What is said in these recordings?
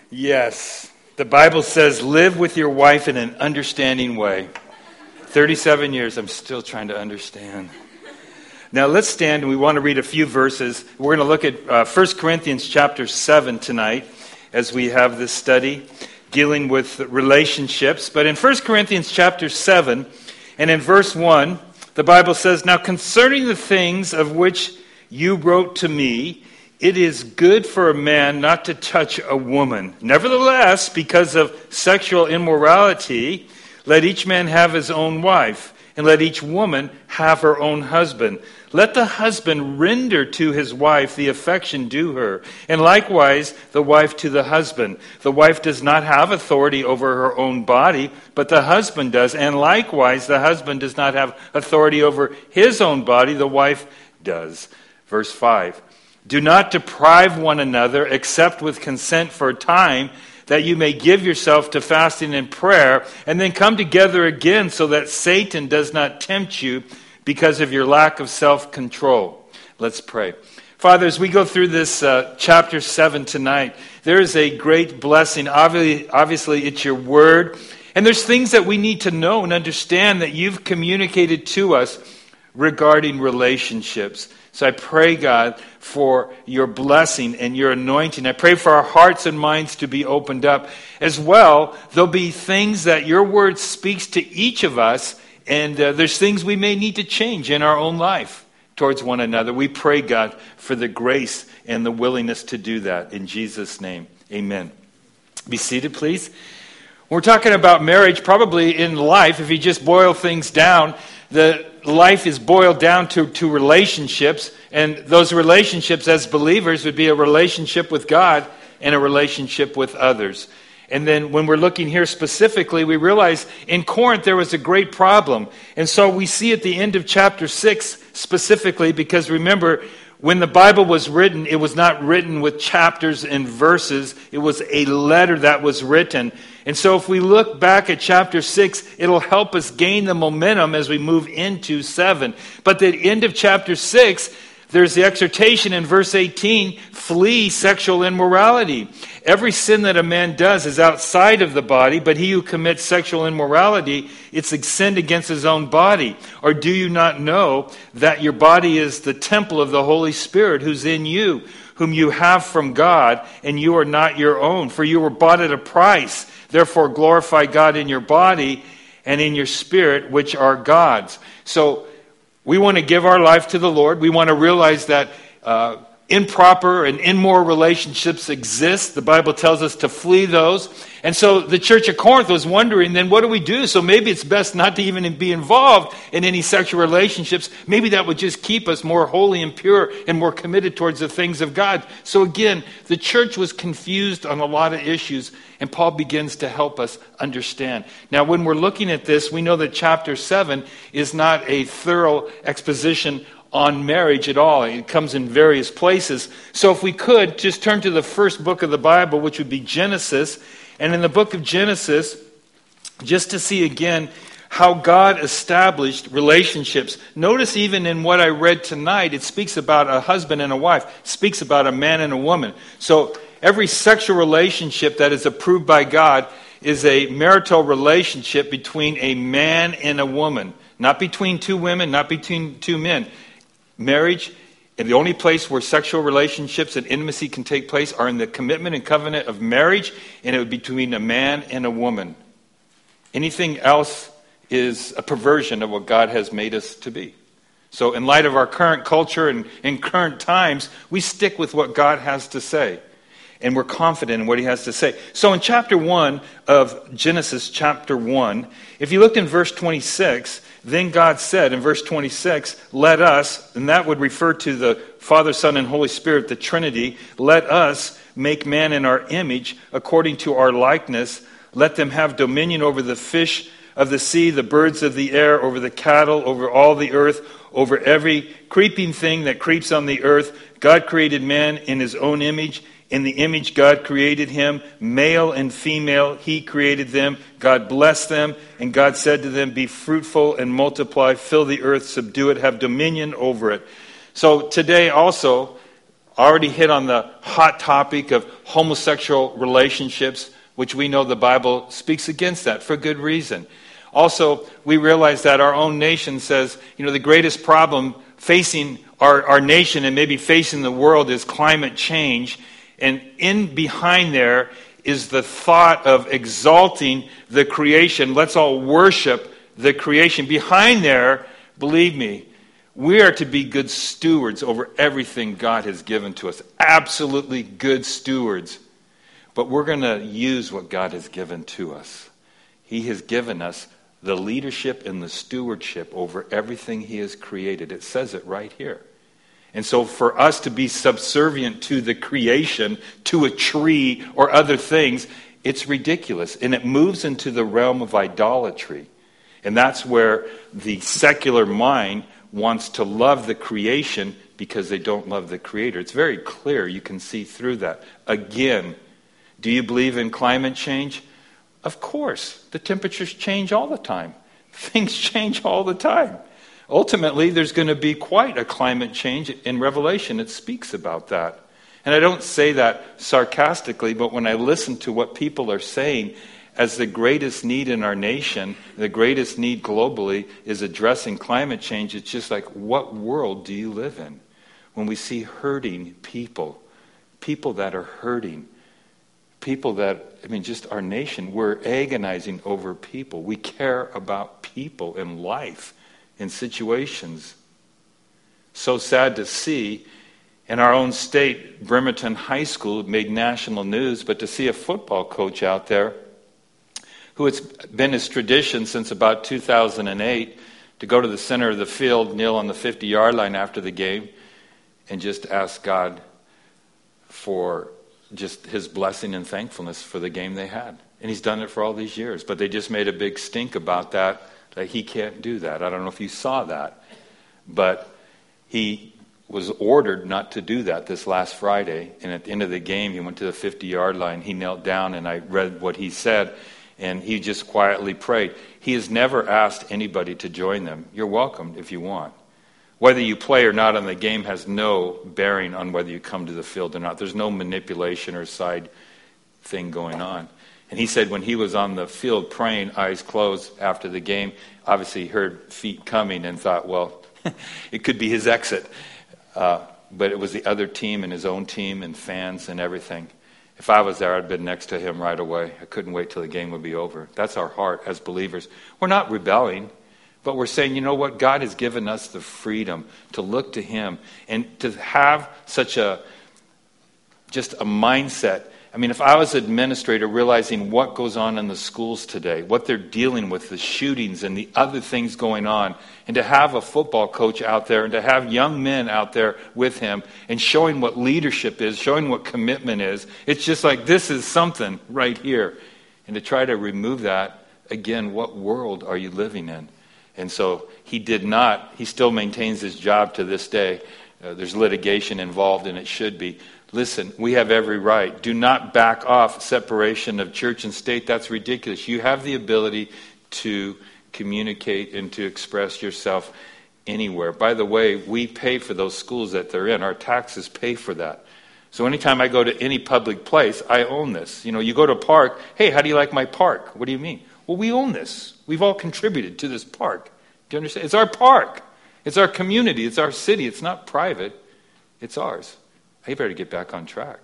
Yes. The Bible says, live with your wife in an understanding way. 37 years, I'm still trying to understand. Now let's stand and we want to read a few verses. We're going to look at 1 Corinthians chapter 7 tonight as we have this study dealing with relationships. But in 1 Corinthians chapter 7 and in verse 1, the Bible says, now concerning the things of which you wrote to me, it is good for a man not to touch a woman. Nevertheless, because of sexual immorality, let each man have his own wife, and let each woman have her own husband. Let the husband render to his wife the affection due her, and likewise the wife to the husband. The wife does not have authority over her own body, but the husband does, and likewise the husband does not have authority over his own body, the wife does. Verse 5. Do not deprive one another except with consent for a time, that you may give yourself to fasting and prayer, and then come together again so that Satan does not tempt you because of your lack of self-control. Let's pray. Father, as we go through this chapter 7 tonight, there is a great blessing. Obviously, it's your word. And there's things that we need to know and understand that you've communicated to us regarding relationships. So I pray, God, for your blessing and your anointing. I pray for our hearts and minds to be opened up. As well, there'll be things that your word speaks to each of us, and there's things we may need to change in our own life towards one another. We pray, God, for the grace and the willingness to do that. In Jesus' name, amen. Be seated, please. We're talking about marriage, probably in life, if you just boil things down, the life is boiled down to relationships, and those relationships as believers would be a relationship with God and a relationship with others. And then when we're looking here specifically, we realize in Corinth there was a great problem. And so we see at the end of chapter 6 specifically, because remember, when the Bible was written, it was not written with chapters and verses. It was a letter that was written. And so if we look back at chapter 6, it'll help us gain the momentum as we move into 7. But at the end of chapter 6, there's the exhortation in verse 18, flee sexual immorality. Every sin that a man does is outside of the body, but he who commits sexual immorality, it's a sin against his own body. Or do you not know that your body is the temple of the Holy Spirit who's in you, whom you have from God, and you are not your own? For you were bought at a price. Therefore glorify God in your body and in your spirit, which are God's. So we want to give our life to the Lord. We want to realize that improper and immoral relationships exist. The Bible tells us to flee those. And so the church of Corinth was wondering, then what do we do? So maybe it's best not to even be involved in any sexual relationships. Maybe that would just keep us more holy and pure and more committed towards the things of God. So again, the church was confused on a lot of issues, and Paul begins to help us understand. Now, when we're looking at this, we know that chapter 7 is not a thorough exposition on marriage at all. It comes in various places. So if we could, just turn to the first book of the Bible, which would be Genesis. And in the book of Genesis, just to see again how God established relationships. Notice even in what I read tonight, it speaks about a husband and a wife. It speaks about a man and a woman. So every sexual relationship that is approved by God is a marital relationship between a man and a woman. Not between two women, not between two men. Marriage, and the only place where sexual relationships and intimacy can take place are in the commitment and covenant of marriage, and it would be between a man and a woman. Anything else is a perversion of what God has made us to be. So in light of our current culture and in current times, we stick with what God has to say. And we're confident in what he has to say. So in chapter 1 of Genesis, chapter 1, if you looked in verse 26, then God said in verse 26, let us, and that would refer to the Father, Son, and Holy Spirit, the Trinity, let us make man in our image according to our likeness. Let them have dominion over the fish of the sea, the birds of the air, over the cattle, over all the earth, over every creeping thing that creeps on the earth. God created man in his own image. In the image God created him, male and female, he created them. God blessed them, and God said to them, be fruitful and multiply, fill the earth, subdue it, have dominion over it. So today also, already hit on the hot topic of homosexual relationships, which we know the Bible speaks against that for good reason. Also, we realize that our own nation says, the greatest problem facing our nation and maybe facing the world is climate change. And in behind there is the thought of exalting the creation. Let's all worship the creation. Behind there, believe me, we are to be good stewards over everything God has given to us. Absolutely good stewards. But we're going to use what God has given to us. He has given us the leadership and the stewardship over everything He has created. It says it right here. And so for us to be subservient to the creation, to a tree or other things, it's ridiculous. And it moves into the realm of idolatry. And that's where the secular mind wants to love the creation because they don't love the Creator. It's very clear. You can see through that. Again, do you believe in climate change? Of course. The temperatures change all the time. Things change all the time. Ultimately, there's going to be quite a climate change. In Revelation, it speaks about that. And I don't say that sarcastically, but when I listen to what people are saying as the greatest need in our nation, the greatest need globally is addressing climate change, it's just like, what world do you live in? When we see hurting people that are hurting, people that, just our nation, we're agonizing over people. We care about people in life, in situations. So sad to see. In our own state, Bremerton High School made national news, but to see a football coach out there who it's been his tradition since about 2008 to go to the center of the field, kneel on the 50-yard line after the game, and just ask God for just His blessing and thankfulness for the game they had. And he's done it for all these years. But they just made a big stink about that he can't do that. I don't know if you saw that. But he was ordered not to do that this last Friday. And at the end of the game, he went to the 50-yard line. He knelt down, and I read what he said. And he just quietly prayed. He has never asked anybody to join them. You're welcome if you want. Whether you play or not on the game has no bearing on whether you come to the field or not. There's no manipulation or side thing going on. And he said when he was on the field praying, eyes closed after the game, obviously he heard feet coming and thought, well, it could be his exit. But it was the other team and his own team and fans and everything. If I was there, I'd been next to him right away. I couldn't wait till the game would be over. That's our heart as believers. We're not rebelling. But we're saying, you know what? God has given us the freedom to look to Him and to have such just a mindset. If I was an administrator realizing what goes on in the schools today, what they're dealing with, the shootings and the other things going on, and to have a football coach out there and to have young men out there with him and showing what leadership is, showing what commitment is, it's just like this is something right here. And to try to remove that, again, what world are you living in? And so he still maintains his job to this day. There's litigation involved, and it should be. Listen, we have every right. Do not back off separation of church and state. That's ridiculous. You have the ability to communicate and to express yourself anywhere. By the way, we pay for those schools that they're in. Our taxes pay for that. So anytime I go to any public place, I own this. You go to a park, hey, how do you like my park? What do you mean? Well, we own this. We've all contributed to this park. Do you understand? It's our park. It's our community. It's our city. It's not private. It's ours. I better get back on track.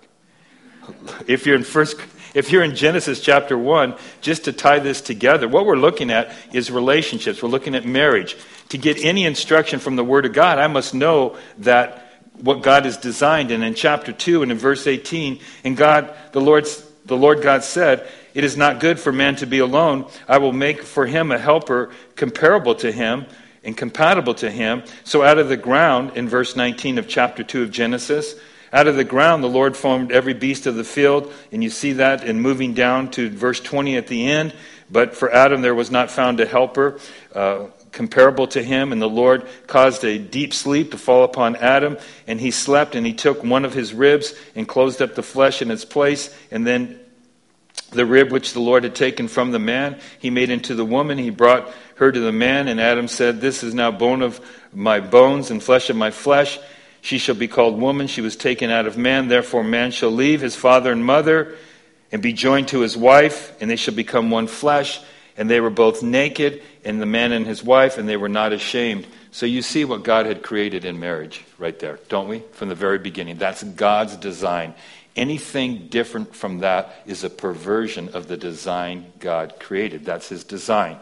If you're in Genesis chapter 1, just to tie this together, what we're looking at is relationships. We're looking at marriage. To get any instruction from the Word of God, I must know that what God has designed. And in chapter 2 and in verse 18, and the Lord God said, "It is not good for man to be alone. I will make for him a helper comparable to him and compatible to him." So out of the ground, in verse 19 of chapter 2 of Genesis, out of the ground the Lord formed every beast of the field. And you see that in moving down to verse 20 at the end. But for Adam there was not found a helper comparable to him. And the Lord caused a deep sleep to fall upon Adam. And he slept, and he took one of his ribs and closed up the flesh in its place. And then the rib which the Lord had taken from the man, he made into the woman. He brought her to the man. And Adam said, "This is now bone of my bones and flesh of my flesh. She shall be called woman. She was taken out of man. Therefore, man shall leave his father and mother and be joined to his wife, and they shall become one flesh. And they were both naked, and the man and his wife, and they were not ashamed. So you see what God had created in marriage right there, don't we? From the very beginning. That's God's design. Anything different from that is a perversion of the design God created. That's his design.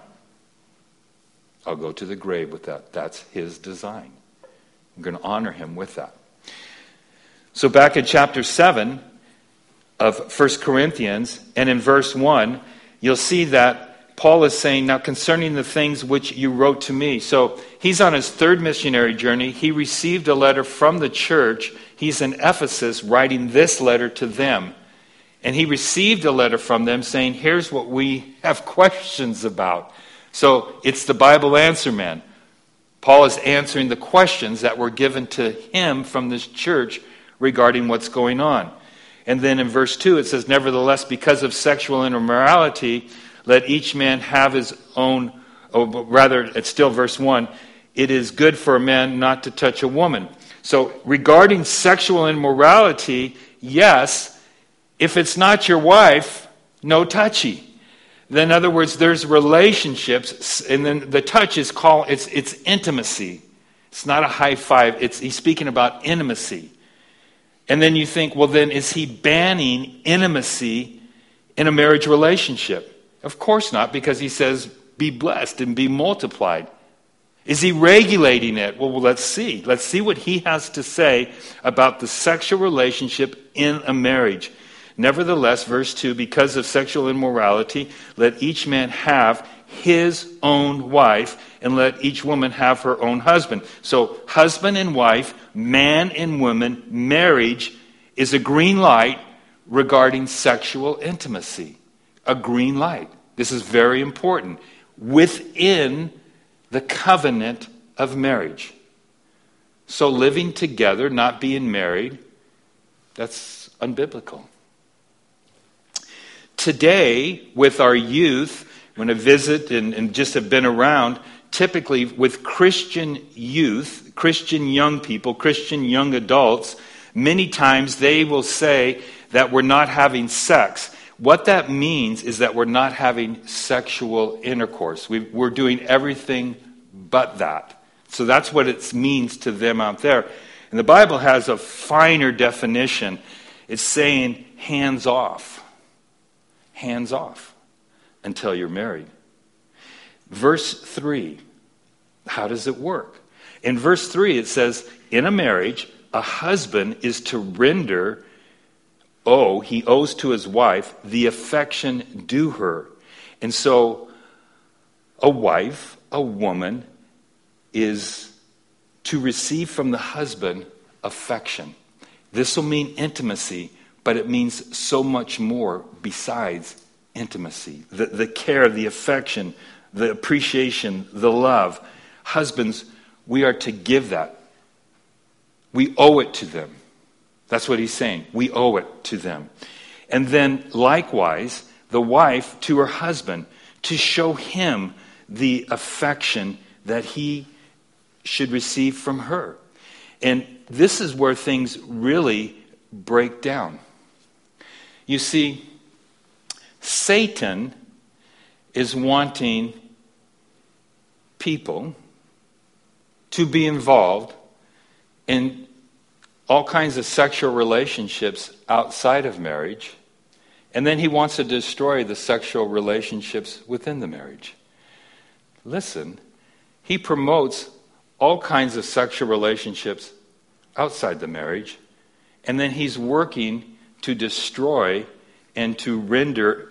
I'll go to the grave with that. That's his design. I'm going to honor him with that. So back in chapter 7 of 1 Corinthians, and in verse 1, you'll see that Paul is saying, now concerning the things which you wrote to me. So he's on his third missionary journey. He received a letter from the church. He's in Ephesus writing this letter to them. And he received a letter from them saying, here's what we have questions about. So it's the Bible answer man. Paul is answering the questions that were given to him from this church regarding what's going on. And then in verse 2 it says, nevertheless, because of sexual immorality, let each man have his own, rather, it's still verse 1, it is good for a man not to touch a woman. So regarding sexual immorality, yes, if it's not your wife, no touchy. Then, in other words, there's relationships, and then the touch is called, it's intimacy. It's not a high five. He's speaking about intimacy. And then you think, well, then is he banning intimacy in a marriage relationship? Of course not, because he says, be blessed and be multiplied. Is he regulating it? Well, let's see. Let's see what he has to say about the sexual relationship in a marriage. Nevertheless, verse 2, because of sexual immorality, let each man have his own wife, and let each woman have her own husband. So husband and wife, man and woman, marriage is a green light regarding sexual intimacy. A green light. This is very important. Within the covenant of marriage. So living together, not being married, that's unbiblical. Today, with our youth, when I visit and just have been around, typically with Christian youth, Christian young people, Christian young adults, many times they will say that we're not having sex. What that means is that we're not having sexual intercourse. We're doing everything but that. So that's what it means to them out there. And the Bible has a finer definition. It's saying hands off. Hands off until you're married. Verse 3, how does it work? In verse 3 it says, in a marriage, a husband is to render, he owes to his wife the affection due her. And so a wife, a woman, is to receive from the husband affection. This will mean intimacy, but it means so much more besides intimacy. The care, the affection, the appreciation, the love. Husbands, we are to give that. We owe it to them. That's what he's saying. We owe it to them. And then likewise, the wife to her husband, to show him the affection that he should receive from her. And this is where things really break down. You see, Satan is wanting people to be involved in all kinds of sexual relationships outside of marriage, and then he wants to destroy the sexual relationships within the marriage. Listen, he promotes all kinds of sexual relationships outside the marriage, and then he's working to destroy and to render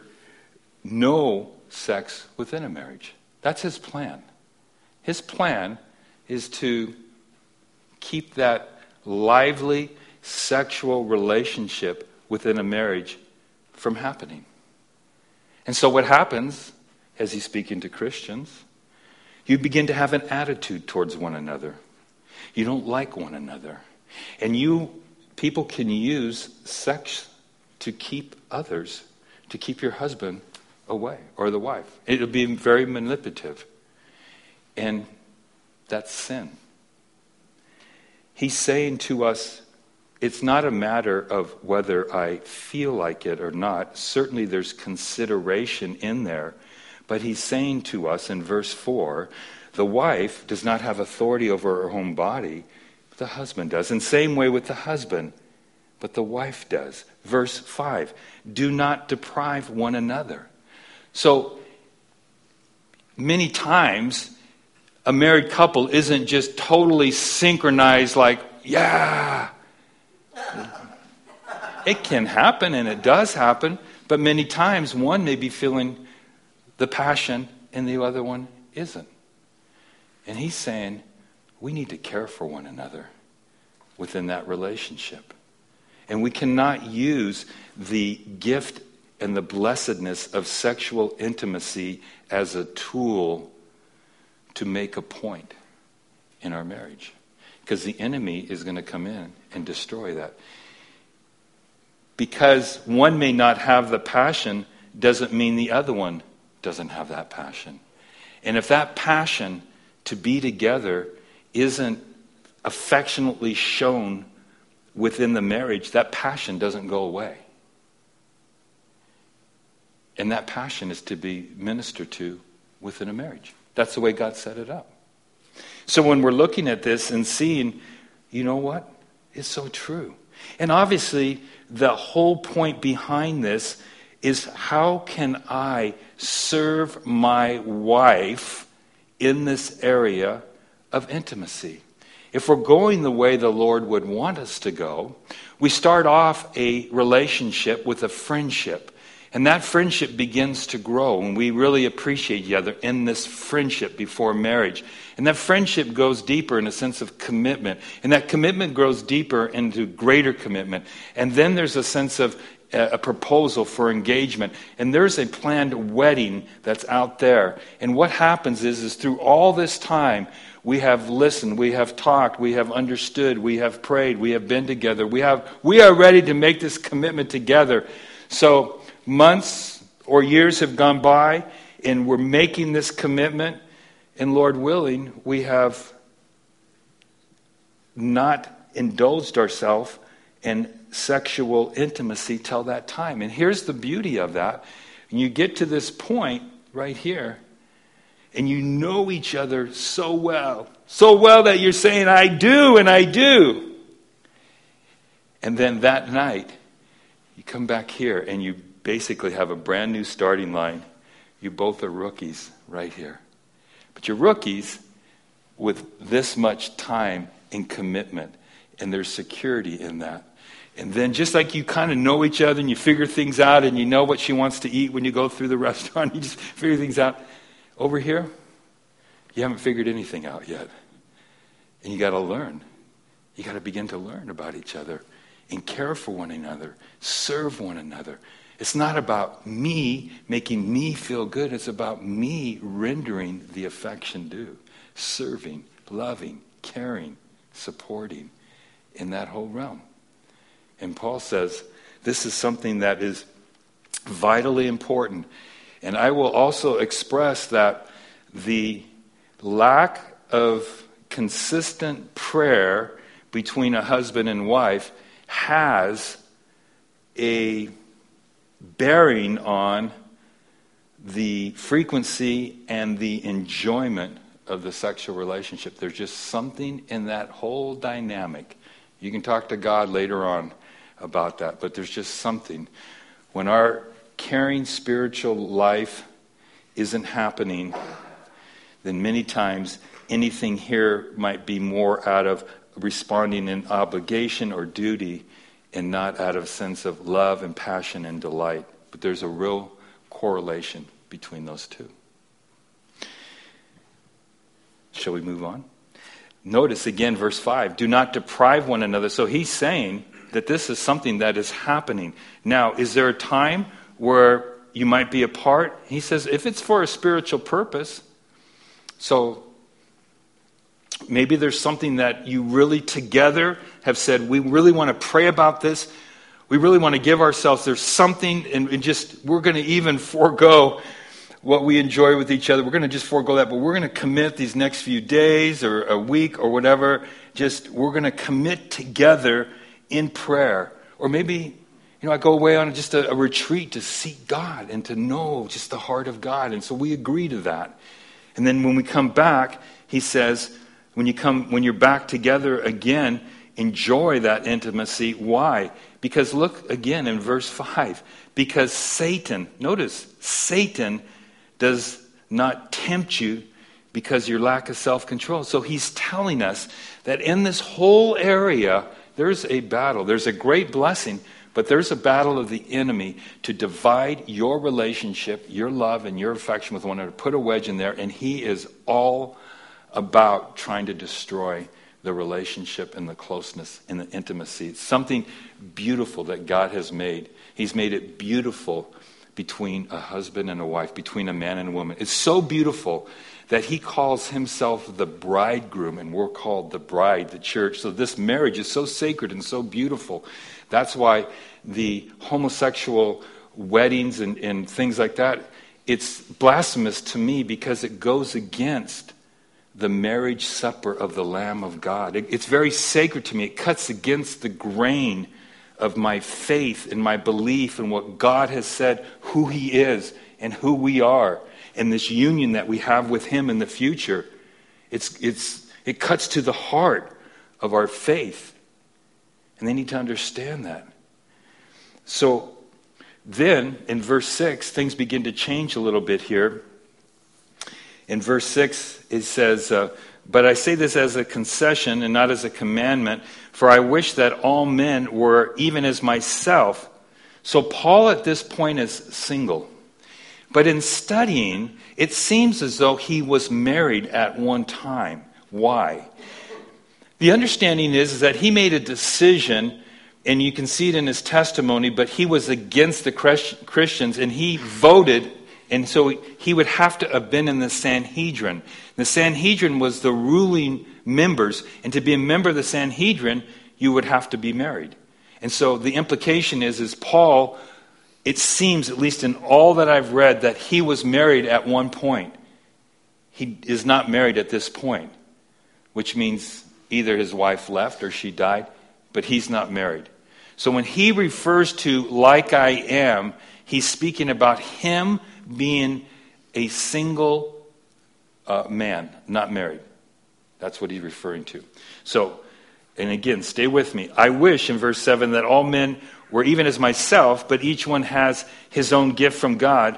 no sex within a marriage. That's his plan. His plan is to keep that lively sexual relationship within a marriage from happening. And so what happens, as he's speaking to Christians, you begin to have an attitude towards one another. You don't like one another. And people can use sex to keep others, to keep your husband away, or the wife. It'll be very manipulative. And that's sin. he's saying to us, it's not a matter of whether I feel like it or not. Certainly there's consideration in there. But he's saying to us in verse 4, the wife does not have authority over her own body, but the husband does. In the same way with the husband, but the wife does. Verse 5, do not deprive one another. So many times, a married couple isn't just totally synchronized like, yeah. It can happen, and it does happen, but many times one may be feeling the passion and the other one isn't. And he's saying we need to care for one another within that relationship. And we cannot use the gift and the blessedness of sexual intimacy as a tool to make a point in our marriage. Because the enemy is going to come in and destroy that. Because one may not have the passion doesn't mean the other one doesn't have that passion. And if that passion to be together isn't affectionately shown within the marriage, that passion doesn't go away. And that passion is to be ministered to within a marriage. That's the way God set it up. So when we're looking at this and seeing, you know what? It's so true. And obviously, the whole point behind this is how can I serve my wife in this area of intimacy? If we're going the way the Lord would want us to go, we start off a relationship with a friendship. And that friendship begins to grow, and we really appreciate each other in this friendship before marriage. And that friendship goes deeper in a sense of commitment. And that commitment grows deeper into greater commitment. And then there's a sense of a proposal for engagement. And there's a planned wedding that's out there. And what happens is through all this time, we have listened, we have talked, we have understood, we have prayed, we have been together. We are ready to make this commitment together. So months or years have gone by, and we're making this commitment, and Lord willing, we have not indulged ourselves in sexual intimacy till that time. And here's the beauty of that. And you get to this point right here, and you know each other so well that you're saying, I do, and I do. And then that night, you come back here, and you basically have a brand new starting line. You both are rookies right here. But you're rookies with this much time and commitment, and there's security in that. And then just like you kind of know each other and you figure things out and you know what she wants to eat when you go through the restaurant, you just figure things out. Over here, you haven't figured anything out yet. And you got to learn. You got to begin to learn about each other and care for one another, serve one another. It's not about me making me feel good. It's about me rendering the affection due, serving, loving, caring, supporting in that whole realm. And Paul says this is something that is vitally important. And I will also express that the lack of consistent prayer between a husband and wife has a bearing on the frequency and the enjoyment of the sexual relationship. There's just something in that whole dynamic. You can talk to God later on about that, but there's just something. When our caring spiritual life isn't happening, then many times anything here might be more out of responding in obligation or duty and not out of a sense of love and passion and delight. But there's a real correlation between those two. Shall we move on? Notice again verse 5, do not deprive one another. So he's saying that this is something that is happening. Now, is there a time where you might be apart? He says if it's for a spiritual purpose, so maybe there's something that you really together have said, we really want to pray about this. We really want to give ourselves, there's something, and just we're going to even forego what we enjoy with each other. We're going to just forego that, but we're going to commit these next few days or a week or whatever. We're going to commit together in prayer. Or maybe, I go away on just a retreat to seek God and to know just the heart of God. And so we agree to that. And then when we come back, he says, when you're back together again, enjoy that intimacy. Why? Because look again in verse 5. Because Satan does not tempt you because your lack of self-control. So he's telling us that in this whole area, there's a battle. There's a great blessing, but there's a battle of the enemy to divide your relationship, your love, and your affection with one another. Put a wedge in there, and he is all about trying to destroy the relationship and the closeness and the intimacy. It's something beautiful that God has made. He's made it beautiful between a husband and a wife, between a man and a woman. It's so beautiful that he calls himself the bridegroom, and we're called the bride, the church. So this marriage is so sacred and so beautiful. That's why the homosexual weddings and things like that, it's blasphemous to me because it goes against the marriage supper of the Lamb of God. It's very sacred to me. It cuts against the grain of my faith and my belief in what God has said, who he is and who we are, and this union that we have with him in the future. It cuts to the heart of our faith. And they need to understand that. So then, in verse 6, things begin to change a little bit here. In verse 6, it says, but I say this as a concession and not as a commandment, for I wish that all men were even as myself. So Paul at this point is single. But in studying, it seems as though he was married at one time. Why? The understanding is that he made a decision, and you can see it in his testimony, but he was against the Christians, and he voted. And so he would have to have been in the Sanhedrin. The Sanhedrin was the ruling members. And to be a member of the Sanhedrin, you would have to be married. And so the implication is Paul, it seems, at least in all that I've read, that he was married at one point. He is not married at this point, which means either his wife left or she died, but he's not married. So when he refers to like I am, he's speaking about him being a single man, not married. That's what he's referring to. So, and again, stay with me. I wish, in verse 7, that all men were even as myself, but each one has his own gift from God,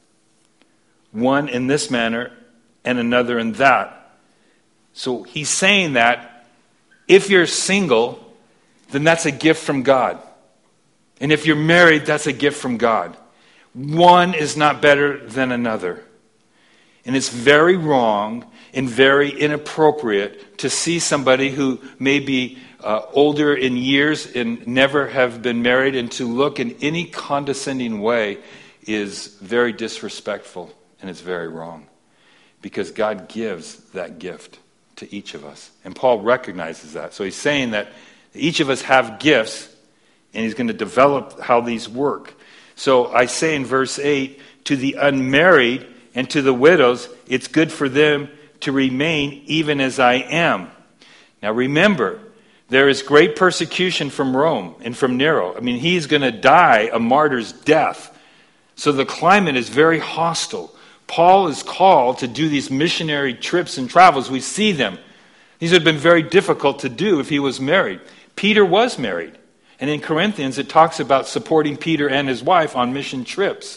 one in this manner and another in that. So he's saying that if you're single, then that's a gift from God. And if you're married, that's a gift from God. One is not better than another. And it's very wrong and very inappropriate to see somebody who may be older in years and never have been married, and to look in any condescending way is very disrespectful, and it's very wrong. Because God gives that gift to each of us. And Paul recognizes that. So he's saying that each of us have gifts, and he's going to develop how these work. So I say in verse 8, to the unmarried and to the widows, it's good for them to remain even as I am. Now remember, there is great persecution from Rome and from Nero. I mean, he's going to die a martyr's death. So the climate is very hostile. Paul is called to do these missionary trips and travels. We see them. These have been very difficult to do if he was married. Peter was married. And in Corinthians, it talks about supporting Peter and his wife on mission trips.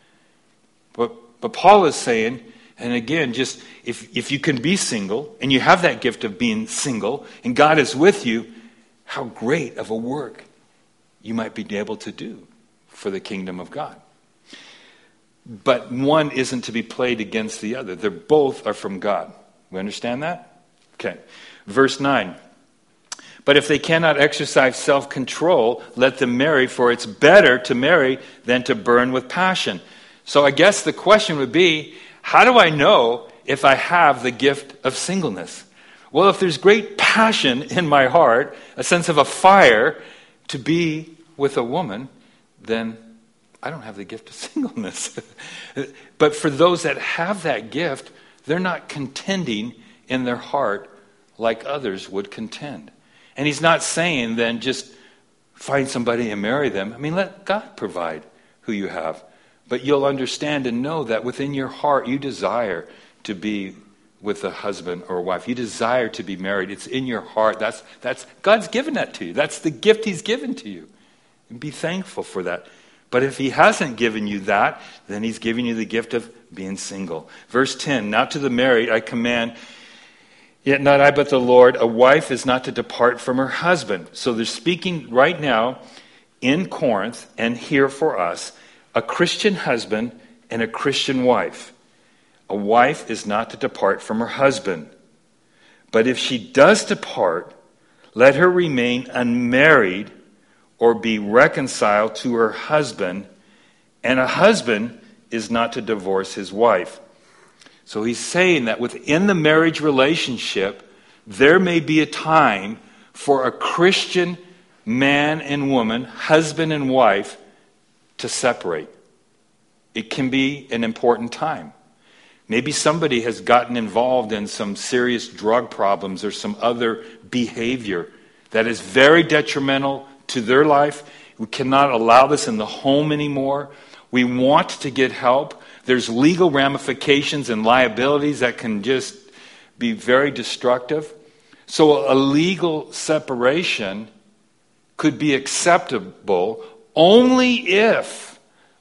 But Paul is saying, and again, just if you can be single, and you have that gift of being single, and God is with you, how great of a work you might be able to do for the kingdom of God. But one isn't to be played against the other. They both are from God. We understand that? Okay. Verse 9. But if they cannot exercise self-control, let them marry, for it's better to marry than to burn with passion. So I guess the question would be, how do I know if I have the gift of singleness? Well, if there's great passion in my heart, a sense of a fire to be with a woman, then I don't have the gift of singleness. But for those that have that gift, they're not contending in their heart like others would contend. And he's not saying then just find somebody and marry them. I mean, let God provide who you have. But you'll understand and know that within your heart you desire to be with a husband or a wife. You desire to be married. It's in your heart. That's God's given that to you. That's the gift he's given to you. And be thankful for that. But if he hasn't given you that, then he's giving you the gift of being single. Verse 10, now to the married I command, yet not I but the Lord, a wife is not to depart from her husband. So they're speaking right now in Corinth and here for us, a Christian husband and a Christian wife. A wife is not to depart from her husband. But if she does depart, let her remain unmarried or be reconciled to her husband, and a husband is not to divorce his wife. So he's saying that within the marriage relationship, there may be a time for a Christian man and woman, husband and wife, to separate. It can be an important time. Maybe somebody has gotten involved in some serious drug problems or some other behavior that is very detrimental to their life. We cannot allow this in the home anymore. We want to get help. There's legal ramifications and liabilities that can just be very destructive. So a legal separation could be acceptable only if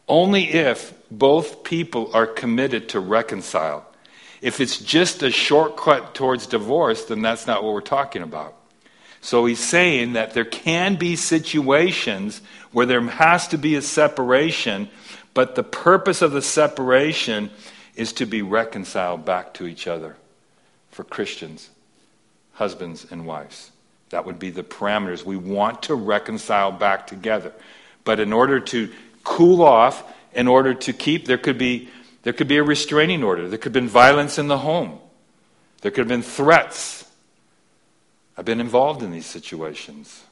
both people are committed to reconcile. If it's just a shortcut towards divorce, then that's not what we're talking about. So he's saying that there can be situations where there has to be a separation, but the purpose of the separation is to be reconciled back to each other for Christians, husbands and wives. That would be the parameters. We want to reconcile back together. But in order to cool off, in order to keep, there could be a restraining order. There could have been violence in the home. There could have been threats. I've been involved in these situations.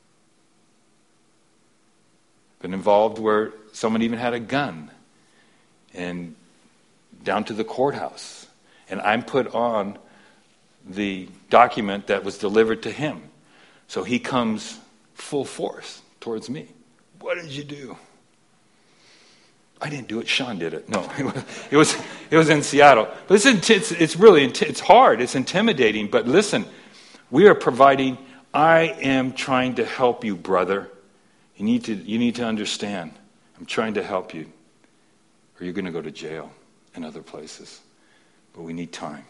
Been involved where someone even had a gun and down to the courthouse. And I'm put on the document that was delivered to him. So he comes full force towards me. What did you do? I didn't do it. Sean did it. No, it was in Seattle. But it's really it's hard. It's intimidating. But listen, we are providing. I am trying to help you, brother. You need to understand. I'm trying to help you, or you're going to go to jail and other places. But we need time.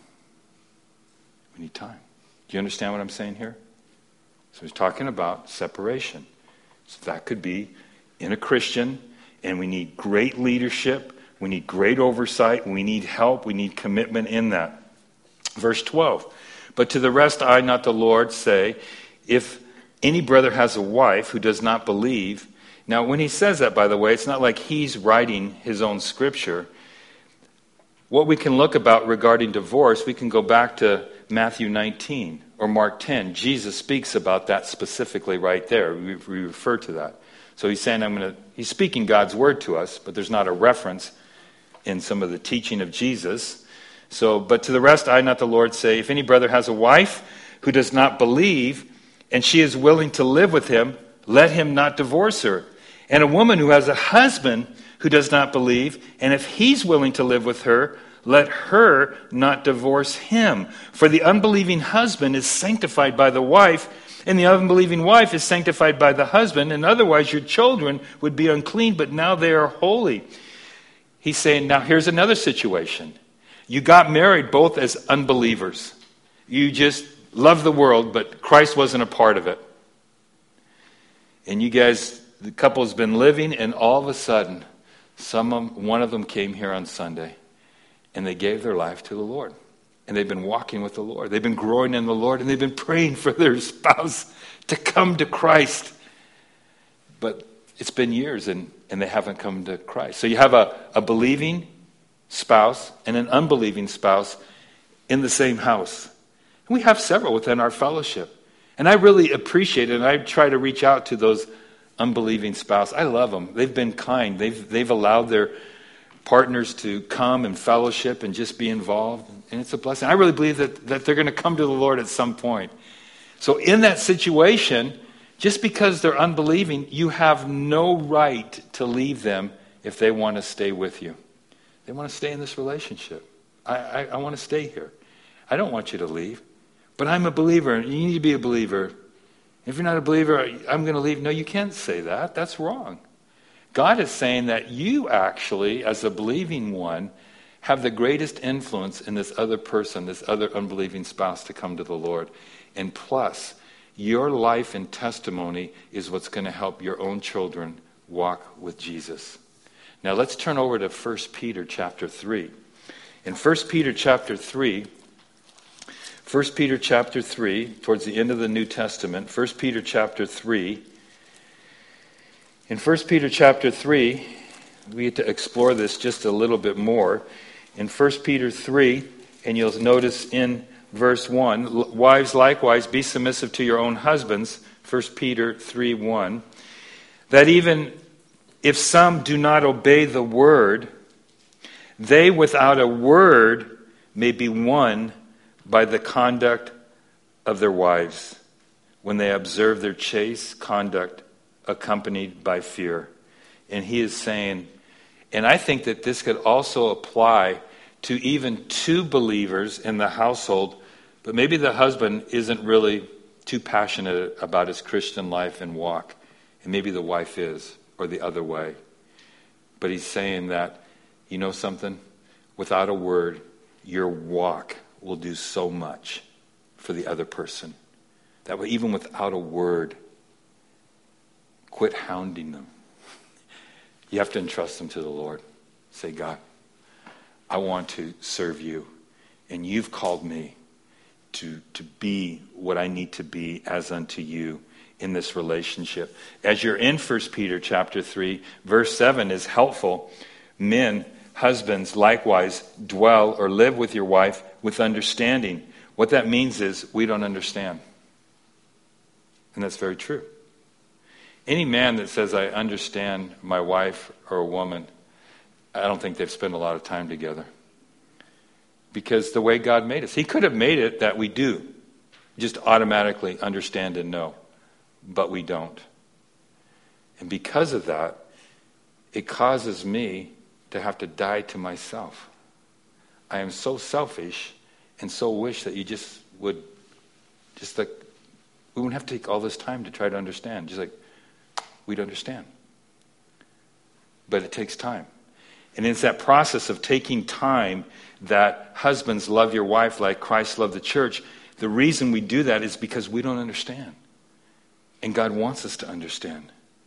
We need time. Do you understand what I'm saying here? So he's talking about separation. So that could be in a Christian, and we need great leadership, we need great oversight, we need help, we need commitment in that. Verse 12, but to the rest I, not the Lord, say, if any brother has a wife who does not believe. Now when he says that, by the way, it's not like he's writing his own scripture. What we can look about regarding divorce, we can go back to Matthew 19 or Mark 10. Jesus speaks about that specifically right there. We refer to that. So he's saying, he's speaking God's word to us, but there's not a reference in some of the teaching of Jesus. So, but to the rest, I, not the Lord, say, if any brother has a wife who does not believe, and she is willing to live with him, let him not divorce her. And a woman who has a husband who does not believe, and if he's willing to live with her, let her not divorce him. For the unbelieving husband is sanctified by the wife, and the unbelieving wife is sanctified by the husband, and otherwise your children would be unclean, but now they are holy. He's saying, now here's another situation. You got married both as unbelievers. You just loved the world, but Christ wasn't a part of it. And you guys, the couple has been living, and all of a sudden, one of them came here on Sunday, and they gave their life to the Lord. And they've been walking with the Lord. They've been growing in the Lord, and they've been praying for their spouse to come to Christ. But it's been years, and they haven't come to Christ. So you have a believing spouse and an unbelieving spouse in the same house. And we have several within our fellowship. And I really appreciate it, and I try to reach out to those unbelieving spouse, I love them. They've been kind. They've allowed their partners to come and fellowship and just be involved. And it's a blessing. I really believe that they're going to come to the Lord at some point. So in that situation, just because they're unbelieving, you have no right to leave them if they want to stay with you. They want to stay in this relationship. I want to stay here. I don't want you to leave. But I'm a believer, and you need to be a believer. If you're not a believer, I'm going to leave. No, you can't say that. That's wrong. God is saying that you actually, as a believing one, have the greatest influence in this other person, this other unbelieving spouse, to come to the Lord. And plus, your life and testimony is what's going to help your own children walk with Jesus. Now let's turn over to 1 Peter chapter 3. In 1 Peter chapter 3, towards the end of the New Testament, 1 Peter chapter 3. In 1 Peter chapter 3, we get to explore this just a little bit more. In 1 Peter 3, and you'll notice in verse 1, wives likewise be submissive to your own husbands, 1 Peter 3:1, that even if some do not obey the word, they without a word may be won by the conduct of their wives, when they observe their chaste conduct accompanied by fear. And he is saying, and I think that this could also apply to even two believers in the household, but maybe the husband isn't really too passionate about his Christian life and walk, and maybe the wife is, or the other way. But he's saying that, you know something? Without a word, your walk will do so much for the other person. That way, even without a word, quit hounding them. You have to entrust them to the Lord. Say, God, I want to serve you, and you've called me to be what I need to be as unto you in this relationship. As you're in 1 Peter chapter 3, verse 7 is helpful. Men, husbands, likewise, dwell or live with your wife with understanding. What that means is we don't understand. And that's very true. Any man that says, I understand my wife or a woman, I don't think they've spent a lot of time together. Because the way God made us, he could have made it that we do just automatically understand and know, but we don't. And because of that, it causes me to have to die to myself. I am so selfish and so wish that you just would, just like, we wouldn't have to take all this time to try to understand. Just like, we'd understand. But it takes time. And it's that process of taking time that husbands love your wife like Christ loved the church. The reason we do that is because we don't understand. And God wants us to understand.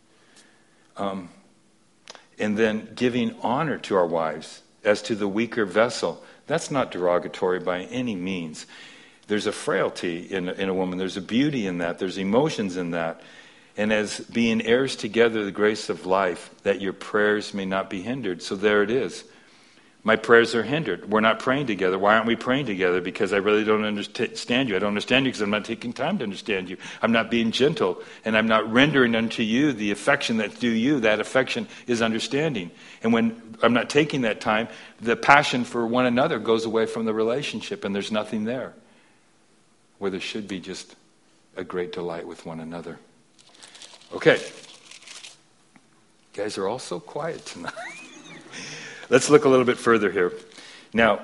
And then giving honor to our wives as to the weaker vessel. That's not derogatory by any means. There's a frailty in a woman. There's a beauty in that. There's emotions in that. And as being heirs together the grace of life, that your prayers may not be hindered. So there it is. My prayers are hindered. We're not praying together. Why aren't we praying together? Because I really don't understand you. I don't understand you because I'm not taking time to understand you. I'm not being gentle, and I'm not rendering unto you the affection that's due you. That affection is understanding. And when I'm not taking that time, the passion for one another goes away from the relationship, and there's nothing there. Where there should be just a great delight with one another. Okay. You guys are all so quiet tonight. Let's look a little bit further here. Now,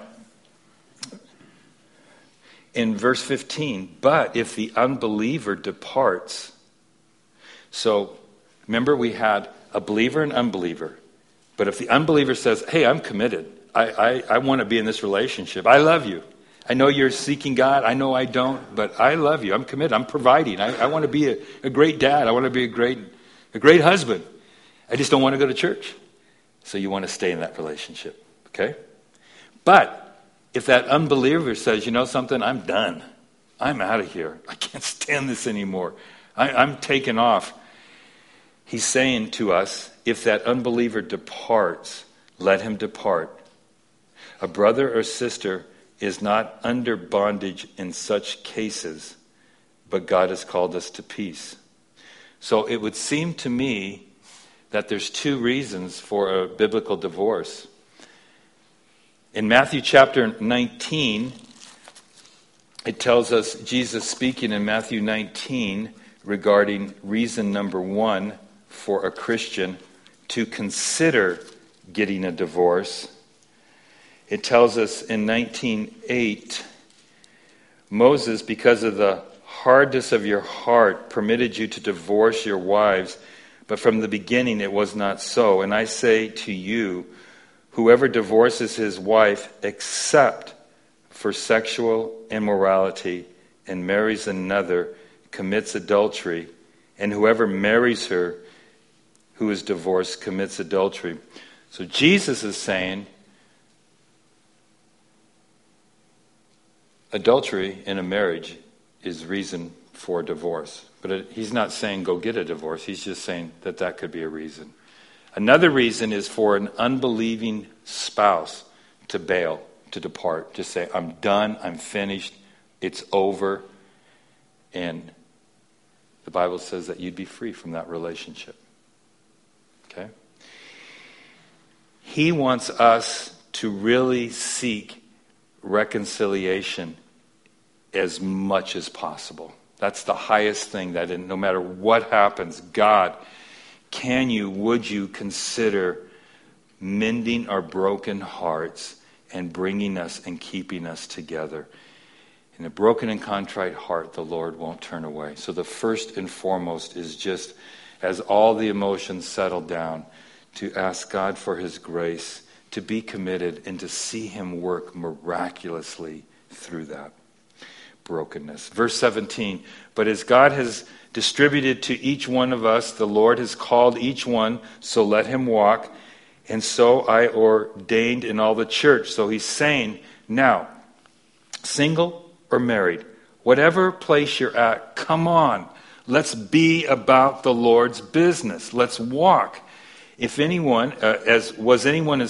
in verse 15, but if the unbeliever departs. So, remember we had a believer and unbeliever. But if the unbeliever says, hey, I'm committed. I want to be in this relationship. I love you. I know you're seeking God. I know I don't, but I love you. I'm committed. I'm providing. I want to be a great dad. I want to be a great husband. I just don't want to go to church. So you want to stay in that relationship, okay? But if that unbeliever says, you know something, I'm done. I'm out of here. I can't stand this anymore. I'm taken off. He's saying to us, if that unbeliever departs, let him depart. A brother or sister is not under bondage in such cases, but God has called us to peace. So it would seem to me that there's two reasons for a biblical divorce. In Matthew chapter 19, it tells us, Jesus speaking in Matthew 19 regarding reason number one for a Christian to consider getting a divorce. It tells us in 19:8, Moses, because of the hardness of your heart, permitted you to divorce your wives, but from the beginning it was not so. And I say to you, whoever divorces his wife except for sexual immorality and marries another commits adultery, and whoever marries her who is divorced commits adultery. So Jesus is saying adultery in a marriage is reason for divorce. But he's not saying go get a divorce. He's just saying that could be a reason. Another reason is for an unbelieving spouse to bail, to depart, to say, I'm done, I'm finished, it's over. And the Bible says that you'd be free from that relationship. Okay? He wants us to really seek reconciliation as much as possible. That's the highest thing, that no matter what happens, God, would you consider mending our broken hearts and bringing us and keeping us together? In a broken and contrite heart, the Lord won't turn away. So the first and foremost is just, as all the emotions settle down, to ask God for His grace, to be committed, and to see Him work miraculously through that brokenness. Verse 17, but as God has distributed to each one of us, the Lord has called each one, so let him walk. And so I ordained in all the church. So he's saying, now, single or married, whatever place you're at, come on. Let's be about the Lord's business. Let's walk. If anyone, was anyone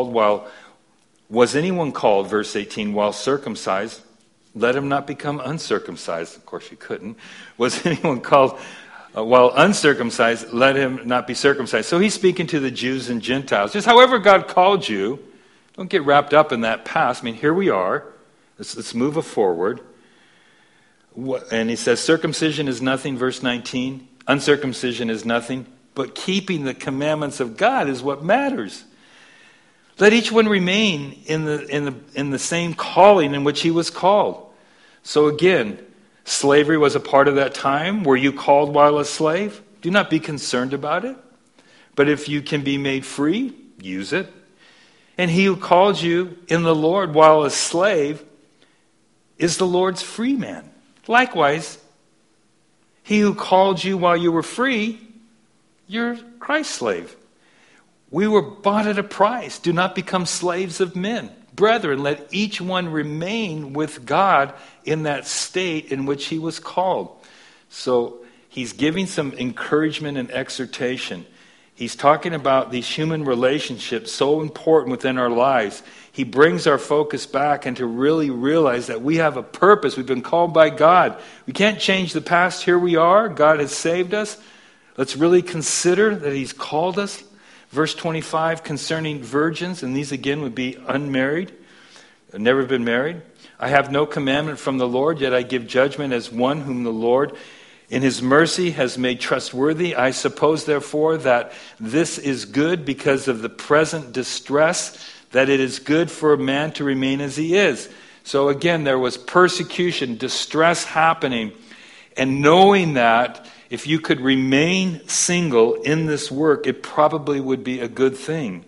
called, verse 18, while circumcised, let him not become uncircumcised. Of course, you couldn't. Was anyone called while uncircumcised? Let him not be circumcised. So he's speaking to the Jews and Gentiles. Just however God called you, don't get wrapped up in that past. I mean, here we are. Let's move forward. And he says, circumcision is nothing, verse 19. Uncircumcision is nothing. But keeping the commandments of God is what matters. Let each one remain in the same calling in which he was called. So again, slavery was a part of that time. Were you called while a slave? Do not be concerned about it. But if you can be made free, use it. And he who called you in the Lord while a slave is the Lord's free man. Likewise, he who called you while you were free, you're Christ's slave. We were bought at a price. Do not become slaves of men. Brethren, let each one remain with God in that state in which he was called. So he's giving some encouragement and exhortation. He's talking about these human relationships, so important within our lives. He brings our focus back and to really realize that we have a purpose. We've been called by God. We can't change the past. Here we are. God has saved us. Let's really consider that He's called us. Verse 25, concerning virgins, and these again would be unmarried, never been married. I have no commandment from the Lord, yet I give judgment as one whom the Lord in His mercy has made trustworthy. I suppose, therefore, that this is good because of the present distress, that it is good for a man to remain as he is. So again, there was persecution, distress happening, and knowing that if you could remain single in this work, it probably would be a good thing.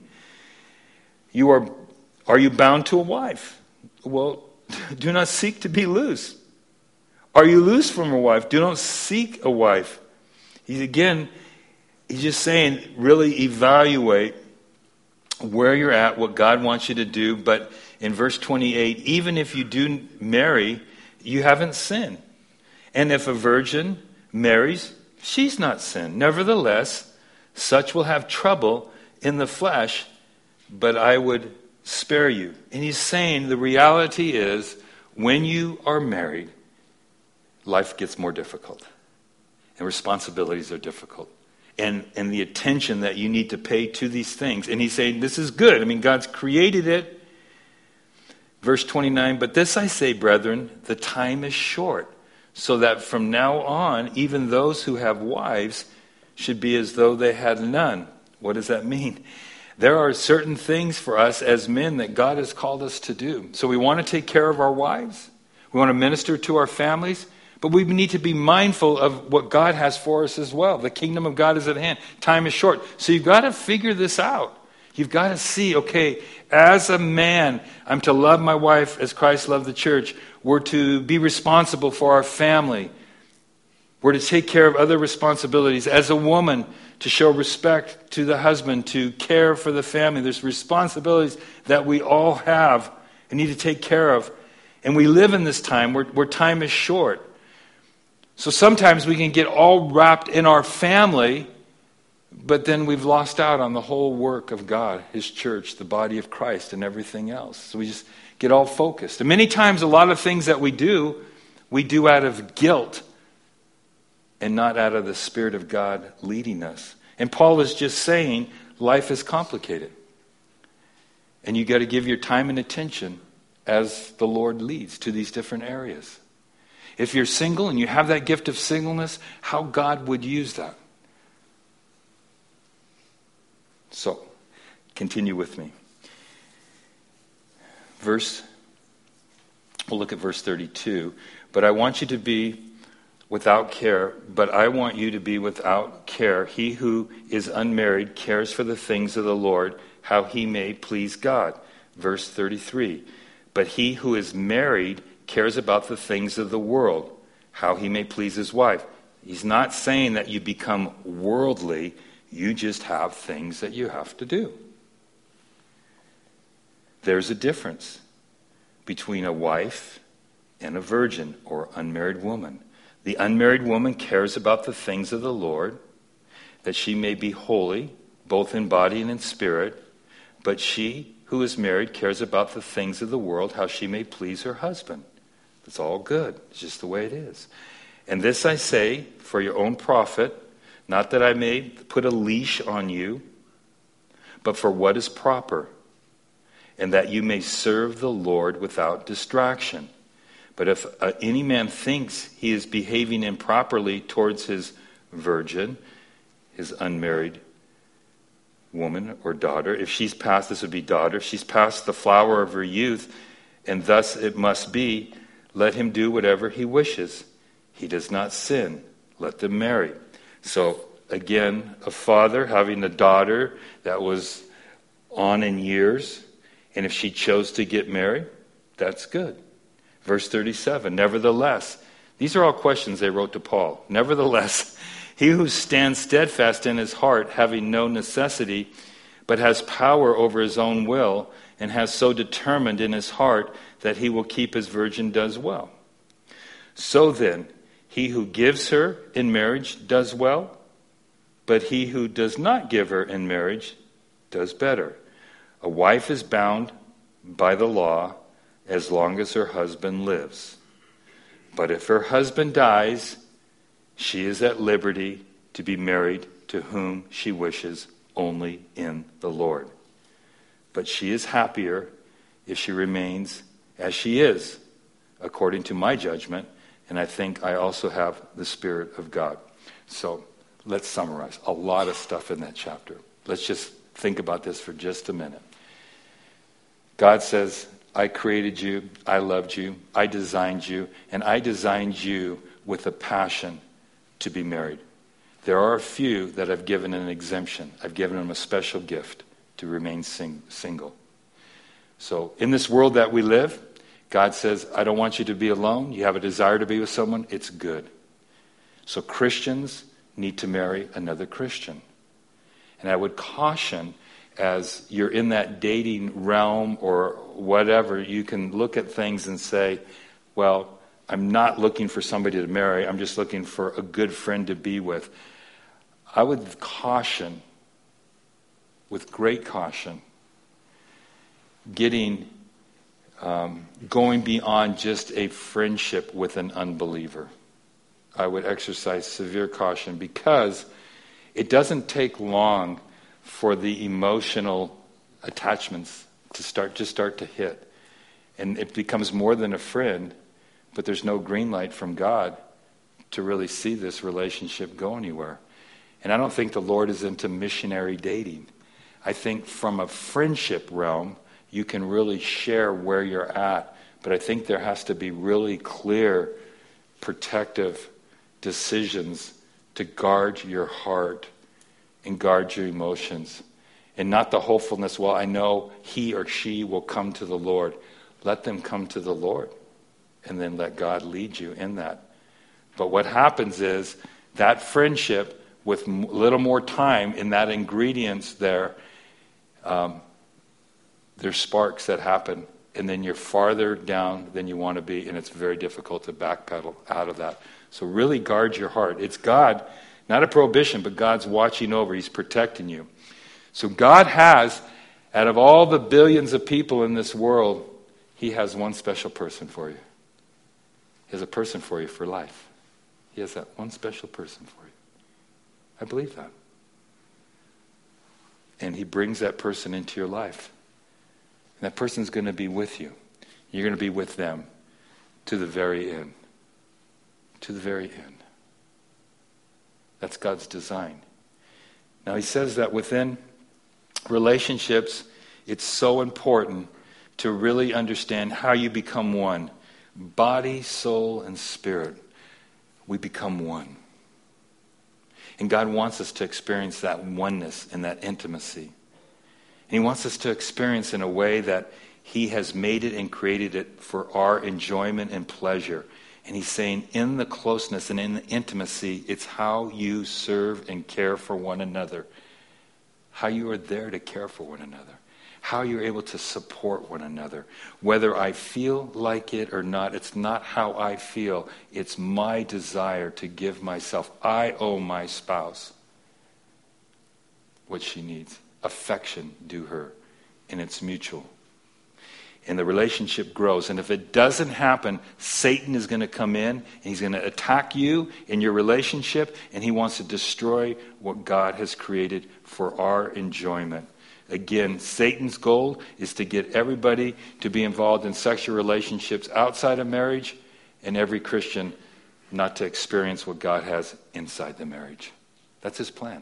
Are you bound to a wife? Well, do not seek to be loose. Are you loose from a wife? Do not seek a wife. He's just saying, really evaluate where you're at, what God wants you to do. But in verse 28, even if you do marry, you haven't sinned. And if a virgin marries, she's not sinned. Nevertheless, such will have trouble in the flesh, but I would spare you. And he's saying the reality is, when you are married, life gets more difficult. And responsibilities are difficult. And the attention that you need to pay to these things. And he's saying, this is good. I mean, God's created it. Verse 29, but this I say, brethren, the time is short, so that from now on, even those who have wives should be as though they had none. What does that mean? There are certain things for us as men that God has called us to do. So we want to take care of our wives. We want to minister to our families. But we need to be mindful of what God has for us as well. The kingdom of God is at hand. Time is short. So you've got to figure this out. You've got to see, okay, as a man, I'm to love my wife as Christ loved the church. We're to be responsible for our family. We're to take care of other responsibilities. As a woman, to show respect to the husband, to care for the family. There's responsibilities that we all have and need to take care of. And we live in this time where time is short. So sometimes we can get all wrapped in our family, but then we've lost out on the whole work of God, His church, the body of Christ, and everything else. So we just get all focused. And many times a lot of things that we do out of guilt and not out of the Spirit of God leading us. And Paul is just saying life is complicated. And you got to give your time and attention as the Lord leads to these different areas. If you're single and you have that gift of singleness, how God would use that. So, continue with me. We'll look at verse 32. But I want you to be without care, but I want you to be without care. He who is unmarried cares for the things of the Lord, how he may please God. Verse 33. But he who is married cares about the things of the world, how he may please his wife. He's not saying that you become worldly. You just have things that you have to do. There's a difference between a wife and a virgin or unmarried woman. The unmarried woman cares about the things of the Lord, that she may be holy, both in body and in spirit. But she who is married cares about the things of the world, how she may please her husband. It's all good. It's just the way it is. And this I say for your own profit, not that I may put a leash on you, but for what is proper, and that you may serve the Lord without distraction. But if any man thinks he is behaving improperly towards his virgin, his unmarried woman or daughter, if she's past, this would be daughter, if she's past the flower of her youth, and thus it must be, let him do whatever he wishes. He does not sin. Let them marry. So, again, a father having a daughter that was on in years, and if she chose to get married, that's good. Verse 37, nevertheless, these are all questions they wrote to Paul. Nevertheless, he who stands steadfast in his heart, having no necessity, but has power over his own will, and has so determined in his heart that he will keep his virgin, does well. So then, he who gives her in marriage does well, but he who does not give her in marriage does better. A wife is bound by the law as long as her husband lives. But if her husband dies, she is at liberty to be married to whom she wishes, only in the Lord. But she is happier if she remains as she is, according to my judgment, and I think I also have the Spirit of God. So let's summarize. A lot of stuff in that chapter. Let's just think about this for just a minute. God says, I created you, I loved you, I designed you, and I designed you with a passion to be married. There are a few that I've given an exemption. I've given them a special gift to remain single. So in this world that we live, God says, I don't want you to be alone. You have a desire to be with someone. It's good. So Christians need to marry another Christian. And I would caution, as you're in that dating realm or whatever, you can look at things and say, well, I'm not looking for somebody to marry. I'm just looking for a good friend to be with. I would caution, with great caution, going beyond just a friendship with an unbeliever. I would exercise severe caution, because it doesn't take long for the emotional attachments to start to hit. And it becomes more than a friend, but there's no green light from God to really see this relationship go anywhere. And I don't think the Lord is into missionary dating. I think from a friendship realm, you can really share where you're at. But I think there has to be really clear, protective decisions to guard your heart and guard your emotions. And not the hopefulness, well, I know he or she will come to the Lord. Let them come to the Lord, and then let God lead you in that. But what happens is that friendship, with a little more time in that ingredients there, there's sparks that happen, and then you're farther down than you want to be, and it's very difficult to backpedal out of that. So really guard your heart. It's God, not a prohibition, but God's watching over. He's protecting you. So God has, out of all the billions of people in this world, he has one special person for you. He has a person for you for life. He has that one special person for you. I believe that. And he brings that person into your life. And that person's going to be with you. You're going to be with them to the very end. To the very end. That's God's design. Now he says that within relationships, it's so important to really understand how you become one. Body, soul, and spirit. We become one. And God wants us to experience that oneness and that intimacy. And he wants us to experience in a way that he has made it and created it for our enjoyment and pleasure. And he's saying in the closeness and in the intimacy, it's how you serve and care for one another. How you are there to care for one another. How you're able to support one another. Whether I feel like it or not, it's not how I feel. It's my desire to give myself. I owe my spouse what she needs. Affection due her. And it's mutual. And the relationship grows. And if it doesn't happen, Satan is going to come in and he's going to attack you in your relationship, and he wants to destroy what God has created for our enjoyment. Again, Satan's goal is to get everybody to be involved in sexual relationships outside of marriage, and every Christian not to experience what God has inside the marriage. That's his plan.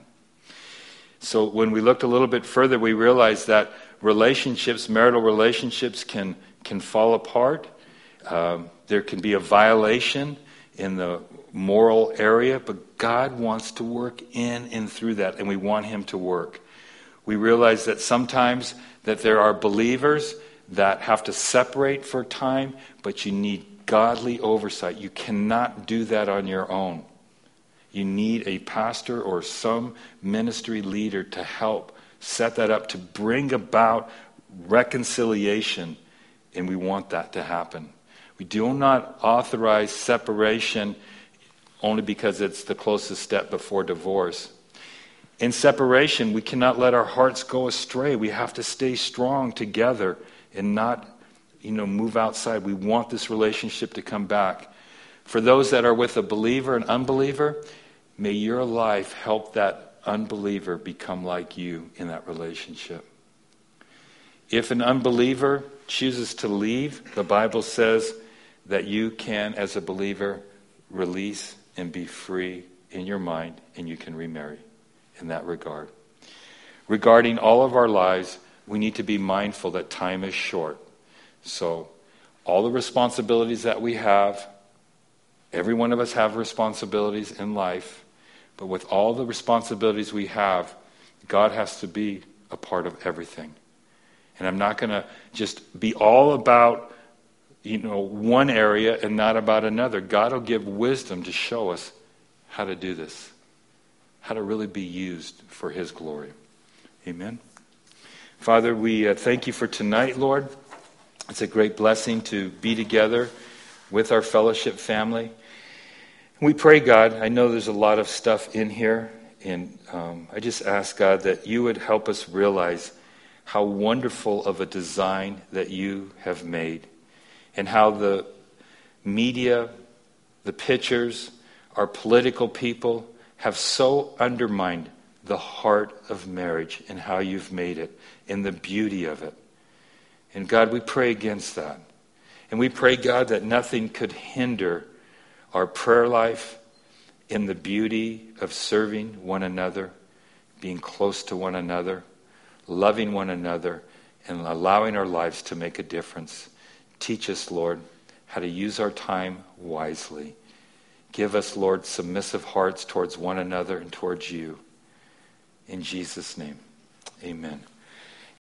So when we looked a little bit further, we realized that relationships, marital relationships can fall apart. There can be a violation in the moral area, but God wants to work in and through that, and we want him to work. We realize that sometimes that there are believers that have to separate for time, but you need godly oversight. You cannot do that on your own. You need a pastor or some ministry leader to help set that up, to bring about reconciliation, and we want that to happen. We do not authorize separation only because it's the closest step before divorce. In separation, we cannot let our hearts go astray. We have to stay strong together and not, move outside. We want this relationship to come back. For those that are with a believer and unbeliever, may your life help that unbeliever become like you in that relationship. If an unbeliever chooses to leave, the Bible says that you can, as a believer, release and be free in your mind, and you can remarry. In that regard. Regarding all of our lives, we need to be mindful that time is short. So, all the responsibilities that we have, every one of us have responsibilities in life, but with all the responsibilities we have, God has to be a part of everything. And I'm not going to just be all about, one area and not about another. God will give wisdom to show us how to do this. How to really be used for his glory. Amen. Father, we thank you for tonight, Lord. It's a great blessing to be together with our fellowship family. We pray, God, I know there's a lot of stuff in here, and I just ask, God, that you would help us realize how wonderful of a design that you have made, and how the media, the pictures, our political people have so undermined the heart of marriage and how you've made it and the beauty of it. And God, we pray against that. And we pray, God, that nothing could hinder our prayer life in the beauty of serving one another, being close to one another, loving one another, and allowing our lives to make a difference. Teach us, Lord, how to use our time wisely. Give us, Lord, submissive hearts towards one another and towards you. In Jesus' name, amen.